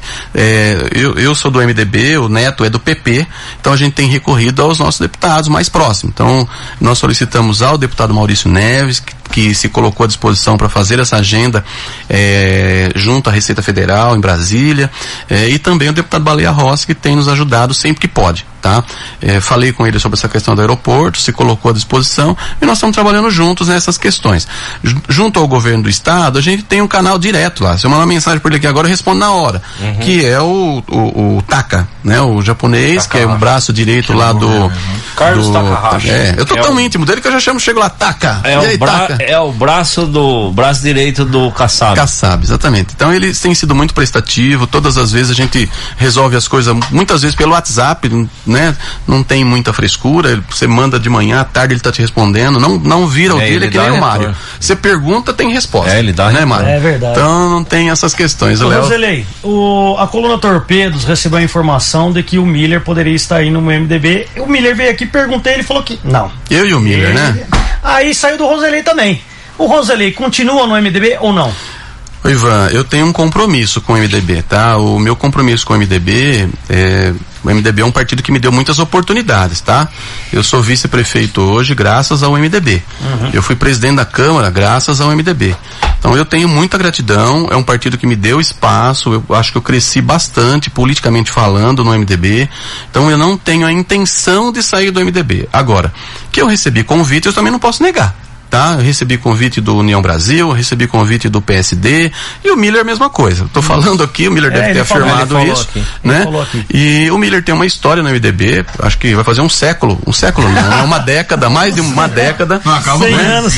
Eu sou do MDB, o Neto é do PP, então a gente tem recorrido aos nossos deputados mais próximos. Então nós solicitamos ao deputado Maurício Neves, que se colocou à disposição para fazer essa agenda junto à Receita Federal em Brasília, e também o deputado Baleia Rossi, que tem nos ajudado sempre que pode, tá? Falei com ele sobre essa questão do aeroporto, se colocou à disposição e nós estamos trabalhando juntos nessas questões. Junto ao governo do estado, a gente tem um canal direto lá. Se eu mandar uma mensagem por ele aqui agora, eu respondo na hora, que é o Taka, né? O japonês, que é um braço direito lá do Carlos Takahashi. Eu tô tão íntimo dele que eu já chego lá, Taka. É o braço direito do Kassab. Kassab, exatamente. Então eles têm sido muito prestativo, todas as vezes a gente resolve as coisas, muitas vezes pelo WhatsApp, né? Não tem muita frescura, você manda de manhã, à tarde ele tá te respondendo, não vira o dele, que nem o Mário. Você pergunta, tem resposta. Ele dá, né, Mário? É verdade. Então não tem essas questões. Roselei, a coluna Torpedos recebeu a informação de que o Miller poderia estar aí no MDB. O Miller veio aqui, perguntei, ele falou que não. Eu e o Miller, né? Aí saiu do Roselei também. O Roselei continua no MDB ou não? Ivan, eu tenho um compromisso com o MDB, tá? O meu compromisso com o MDB O MDB é um partido que me deu muitas oportunidades, tá? Eu sou vice-prefeito hoje graças ao MDB. Eu fui presidente da Câmara graças ao MDB. Então eu tenho muita gratidão, é um partido que me deu espaço, eu acho que eu cresci bastante politicamente falando no MDB, então eu não tenho a intenção de sair do MDB. Agora, que eu recebi convite, eu também não posso negar. Tá? Eu recebi convite do União Brasil, eu recebi convite do PSD e o Miller a mesma coisa. Tô falando aqui, o Miller deve ter afirmado isso, né? E o Miller tem uma história no MDB, acho que vai fazer um século não, é uma década, mais de uma década. Não, acaba 100 anos.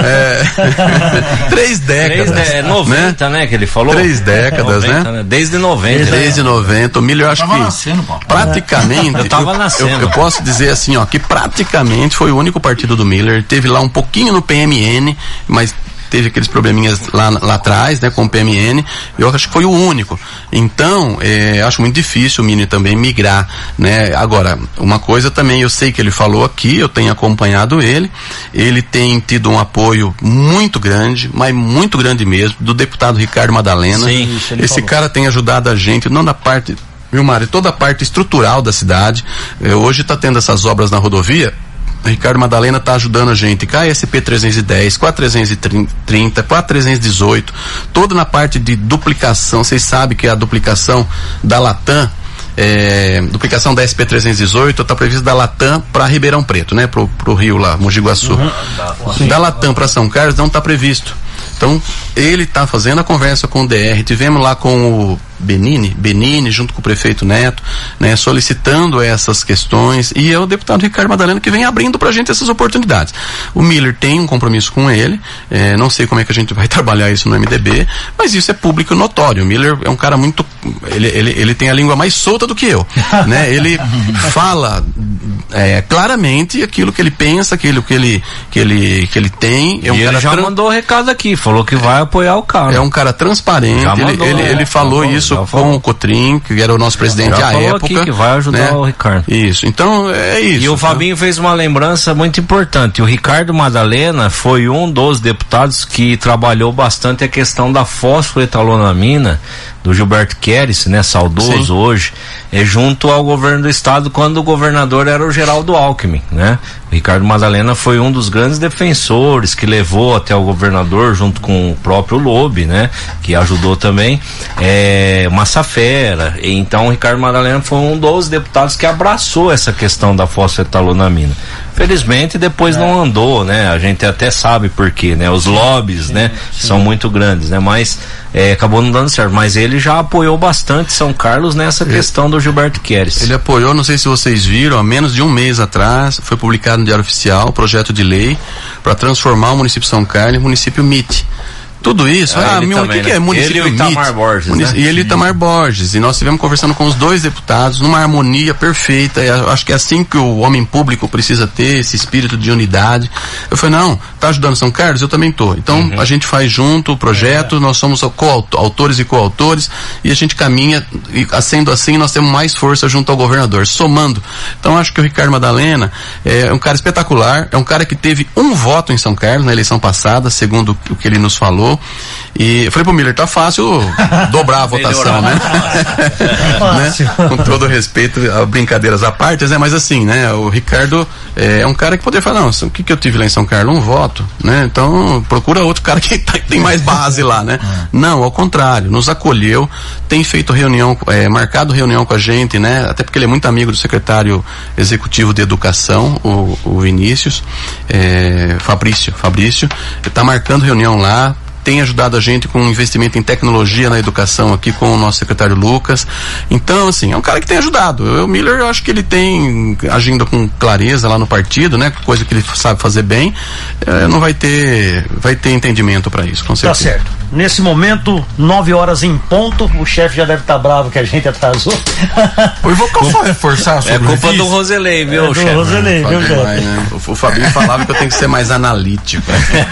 3 décadas. 90, né, que ele falou? 3 décadas, 90, né? Desde 90. Desde 90. O Miller, acho que nascendo, praticamente, eu tava nascendo. Eu posso dizer assim, ó, que praticamente foi o único partido do Miller, teve lá um pouquinho no PMN, mas teve aqueles probleminhas lá atrás, né, com o PMN, eu acho que foi o único. Então, acho muito difícil o Miller também migrar, né. Agora, uma coisa também, eu sei que ele falou aqui, eu tenho acompanhado ele tem tido um apoio muito grande, mas muito grande mesmo, do deputado Ricardo Madalena. Sim, esse cara tem ajudado a gente, não da parte, viu, Mário, toda a parte estrutural da cidade. Hoje está tendo essas obras na rodovia, Ricardo Madalena está ajudando a gente, KSP 310, 4330, 4318, toda na parte de duplicação. Vocês sabem que a duplicação da Latam, duplicação da SP 318 está prevista da Latam para Ribeirão Preto, né, pro Rio lá, Mogi Guaçu. Da Latam para São Carlos não está previsto. Então, ele está fazendo a conversa com o DR, tivemos lá com o Benini, junto com o prefeito Neto, né, solicitando essas questões, e é o deputado Ricardo Madalena que vem abrindo pra gente essas oportunidades. O Miller tem um compromisso com ele, não sei como é que a gente vai trabalhar isso no MDB, mas isso é público notório. O Miller é um cara muito, ele tem a língua mais solta do que eu, né, ele fala claramente aquilo que ele pensa, aquilo que ele tem. É um e cara ele já mandou o recado aqui, falou que vai apoiar o cara. É um cara transparente, ele falou isso com o Cotrim, que era o nosso presidente à época. Aqui que vai ajudar, né, o Ricardo. Isso, então é isso. E o Fabinho fez uma lembrança muito importante. O Ricardo Madalena foi um dos deputados que trabalhou bastante a questão da fosfoetalonamina do Gilberto Keres, né, saudoso. Sim. Hoje, junto ao governo do estado, quando o governador era o Geraldo Alckmin, né? O Ricardo Madalena foi um dos grandes defensores que levou até o governador, junto com o próprio Lobe, né, que ajudou também, Massafera. Então o Ricardo Madalena foi um dos deputados que abraçou essa questão da fosfetalonamina. Felizmente depois não andou, né? A gente até sabe por quê, né? Os lobbies, né? São muito grandes, né? Mas acabou não dando certo. Mas ele já apoiou bastante São Carlos nessa questão do Gilberto Keres. Ele apoiou, não sei se vocês viram, há menos de um mês atrás, foi publicado no Diário Oficial, projeto de lei para transformar o município de São Carlos em município MIT. Tudo isso, o que é município? Ele e o Itamar Borges, né? E ele e o Itamar Borges, e nós estivemos conversando com os dois deputados numa harmonia perfeita. Acho que é assim que o homem público precisa ter, esse espírito de unidade. Eu falei, não, tá ajudando São Carlos? Eu também tô. Então a gente faz junto o projeto, nós somos autores e coautores, e a gente caminha, e sendo assim nós temos mais força junto ao governador, somando. Então acho que o Ricardo Madalena é um cara espetacular, é um cara que teve um voto em São Carlos na eleição passada, segundo o que ele nos falou. E eu falei pro Miller, tá fácil dobrar a votação, né? Né? Com todo respeito, brincadeiras à parte, né? Mas assim, né? O Ricardo é um cara que poderia falar, não, o que eu tive lá em São Carlos? Um voto, né? Então procura outro cara que tem mais base lá, né? Não, ao contrário, nos acolheu, tem feito reunião, marcado reunião com a gente, né? Até porque ele é muito amigo do secretário executivo de educação, o Vinícius, Fabrício, tá marcando reunião lá, tem ajudado a gente com investimento em tecnologia na educação aqui com o nosso secretário Lucas. Então, assim, é um cara que tem ajudado. O Miller, eu acho que ele tem agindo com clareza lá no partido, né? Coisa que ele sabe fazer bem. Vai ter entendimento para isso, com certeza. Tá certo. Nesse momento, 9 horas em ponto, o chefe já deve estar bravo que a gente atrasou. Eu vou só reforçar sobre culpa do Roselei, viu, chefe? Roselei, viu, chefe? Né? O Fabinho falava que eu tenho que ser mais analítico.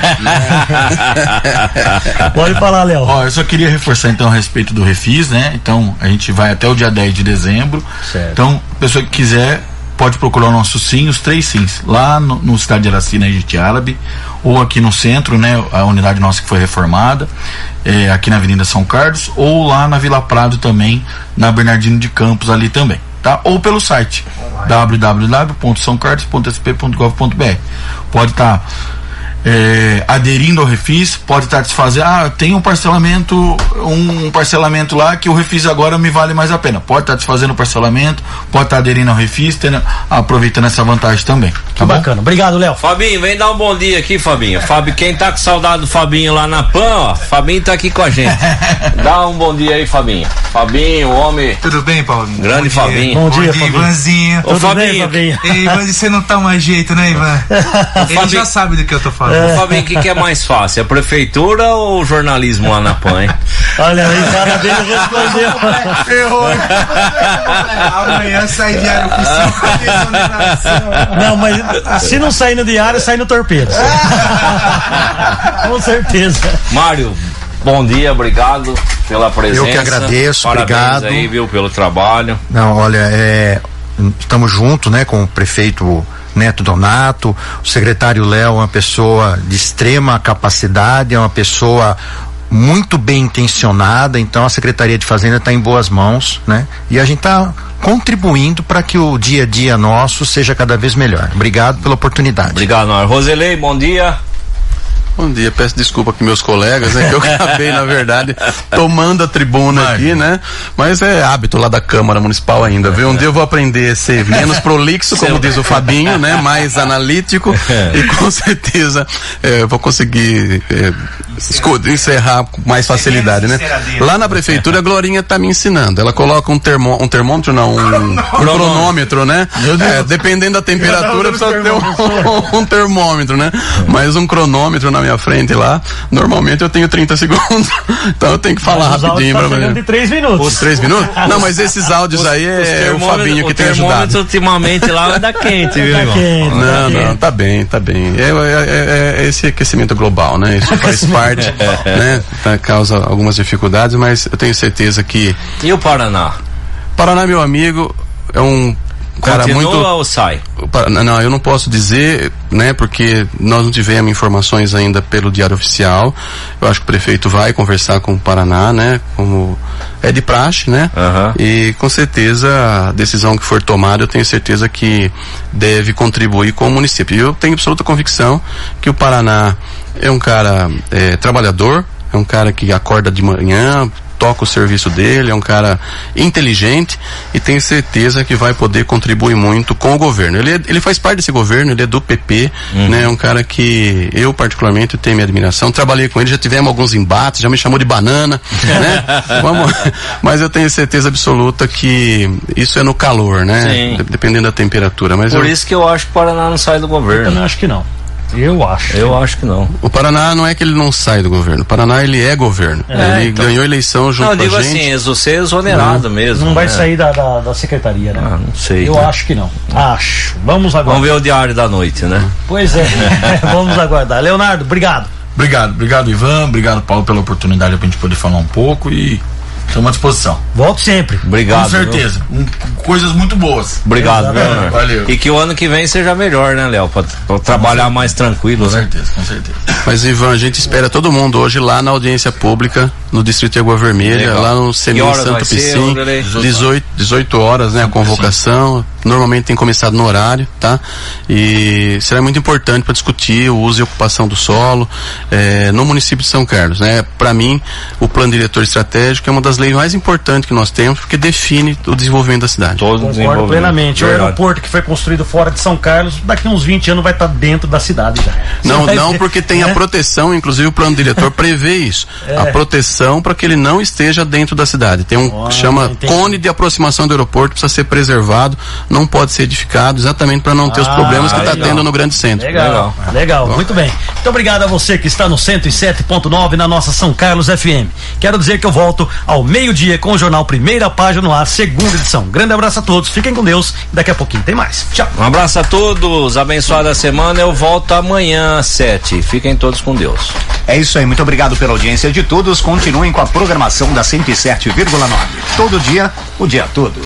Pode falar, Léo. Eu só queria reforçar então a respeito do Refis, né? Então a gente vai até o dia 10 de dezembro. Certo. Então, a pessoa que quiser pode procurar o nosso SIM, os 3 SIMs, lá no Cidade de Araci, na Egite Árabe, ou aqui no centro, né? A unidade nossa que foi reformada, aqui na Avenida São Carlos, ou lá na Vila Prado também, na Bernardino de Campos ali também. tá? Ou pelo site www.saocarlos.sp.gov.br. Pode estar aderindo ao refis, pode estar desfazendo, tem um parcelamento lá que o refis agora me vale mais a pena, pode estar desfazendo o parcelamento, pode estar aderindo ao refis, aproveitando essa vantagem também. Que bacana, obrigado, Léo. Fabinho, vem dar um bom dia aqui, Fabinho. Quem tá com saudade do Fabinho lá na PAN, ó, Fabinho tá aqui com a gente. Dá um bom dia aí, Fabinho. Fabinho, homem. Tudo bem, Paulinho? Grande bom Fabinho. Bom dia, Fabinho. Ivanzinho. Ô, Fabinho. Bem, Fabinho? Ei, Ivan, você não tá mais jeito, né, Ivan? Ele já sabe do que eu tô falando. Fabinho, o que é mais fácil? A prefeitura ou o jornalismo lá na PAN, hein? Olha aí, cara dele respondeu. Ferrou. Amanhã sai diário oficial. Não, mas se não sair no diário, sai no torpedo. Com certeza. Mário, bom dia, obrigado pela presença. Eu que agradeço, parabéns obrigado. Aí, viu, pelo trabalho. Não, olha, estamos juntos, né, com o prefeito Neto Donato, o secretário Léo é uma pessoa de extrema capacidade, é uma pessoa muito bem intencionada, então a Secretaria de Fazenda está em boas mãos, né? E a gente está contribuindo para que o dia a dia nosso seja cada vez melhor. Obrigado pela oportunidade. Obrigado, Mário. Roselei, bom dia. Bom dia, peço desculpa aqui meus colegas, né? Que eu acabei, na verdade, tomando a tribuna aqui, né? Mas é hábito lá da Câmara Municipal ainda, viu? Um dia eu vou aprender a ser menos prolixo, como diz o Fabinho, né? Mais analítico e com certeza vou conseguir encerrar com mais facilidade, né? Lá na prefeitura a Glorinha tá me ensinando. Ela coloca um cronômetro, né? Dependendo da temperatura precisa ter um termômetro, né? Mas um cronômetro na minha frente lá, normalmente eu tenho 30 segundos, então eu tenho que falar rapidinho pra mim. De 3 minutos. Os 3 minutos? Não, mas esses áudios aí é o Fabinho que tem ajudado. Ultimamente lá anda quente, viu, irmão? Não, tá bem. É esse aquecimento global, né? Isso faz parte, né? Causa algumas dificuldades, mas eu tenho certeza que... E o Paraná? Paraná, meu amigo, é um cara continua muito... ou sai? Não, eu não posso dizer, né, porque nós não tivemos informações ainda pelo Diário Oficial. Eu acho que o prefeito vai conversar com o Paraná, né, como é de praxe, né, e com certeza a decisão que for tomada, eu tenho certeza que deve contribuir com o município. E eu tenho absoluta convicção que o Paraná é um cara trabalhador, é um cara que acorda de manhã, toca o serviço dele, é um cara inteligente e tenho certeza que vai poder contribuir muito com o governo. Ele faz parte desse governo, ele é do PP, né? É um cara que eu particularmente tenho minha admiração, trabalhei com ele, já tivemos alguns embates, já me chamou de banana, né? Mas eu tenho certeza absoluta que isso é no calor, né? Dependendo da temperatura. Mas por isso que eu acho que o Paraná não sai do governo. Eu também acho que não. Eu acho que não. O Paraná não é que ele não sai do governo. O Paraná, ele é governo. Ele ganhou eleição junto com a gente. Não, digo assim, você é exonerado mesmo. Não vai sair da secretaria, né? Não sei. Eu acho que não. Acho. Vamos aguardar. Vamos ver o Diário da Noite, né? Pois é. Vamos aguardar. Leonardo, obrigado. Obrigado, Ivan. Obrigado, Paulo, pela oportunidade pra gente poder falar um pouco e estamos à disposição. Volto sempre. Obrigado. Com certeza. Coisas muito boas. Obrigado, Leonardo. Valeu. E que o ano que vem seja melhor, né, Léo? Pra trabalhar mais tranquilo, com né? Com certeza. Mas, Ivan, a gente espera todo mundo hoje lá na audiência pública, no Distrito de Água Vermelha, lá no CEMIG Santo Picim, 18 horas, né, a convocação. Normalmente tem começado no horário, tá? E será muito importante para discutir o uso e ocupação do solo no município de São Carlos, né? Para mim, o plano diretor estratégico é uma das leis mais importantes que nós temos, porque define o desenvolvimento da cidade. Concordo plenamente. Verdade. O aeroporto que foi construído fora de São Carlos, daqui a uns 20 anos vai estar dentro da cidade já. Não, porque tem a proteção, inclusive o plano diretor prevê isso. A proteção para que ele não esteja dentro da cidade. Tem que chama cone de aproximação do aeroporto, precisa ser preservado, não pode ser edificado, exatamente para não ter os problemas que está tendo no grande centro. Legal. Muito bem. Muito obrigado a você que está no 107.9 na nossa São Carlos FM. Quero dizer que eu volto ao meio-dia com o jornal Primeira Página no ar, segunda edição. Grande abraço a todos, fiquem com Deus e daqui a pouquinho tem mais. Tchau. Um abraço a todos, abençoada semana, eu volto amanhã às 7. Fiquem todos com Deus. É isso aí, muito obrigado pela audiência de todos, continuem com a programação da 107,9. Todo dia, o dia todo.